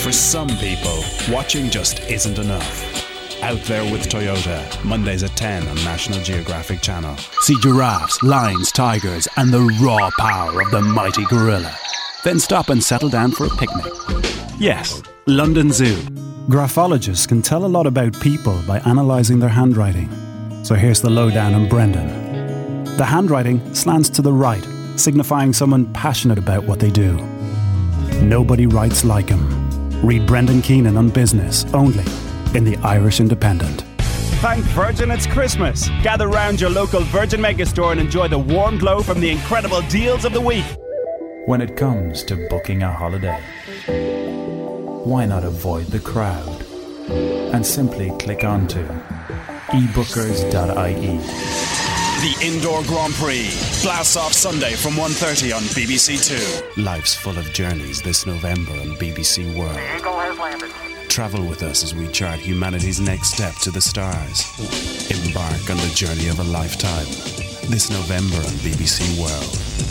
For some people, watching just isn't enough. Out There with Toyota, Mondays at 10 on National Geographic Channel. See giraffes, lions, tigers, and the raw power of the mighty gorilla. Then stop and settle down for a picnic. Yes, London Zoo. Graphologists can tell a lot about people by analysing their handwriting. So here's the lowdown on Brendan. The handwriting slants to the right, signifying someone passionate about what they do. Nobody writes like him. Read Brendan Keenan on Business, only in the Irish Independent. Thank Virgin it's Christmas. Gather round your local Virgin Megastore and enjoy the warm glow from the incredible deals of the week. When it comes to booking a holiday, why not avoid the crowd and simply click onto ebookers.ie. The Indoor Grand Prix blasts off Sunday from 1:30 on BBC Two. Life's full of journeys this November on BBC World. The Eagle has landed. Travel with us as we chart humanity's next step to the stars. Embark on the journey of a lifetime this November on BBC World.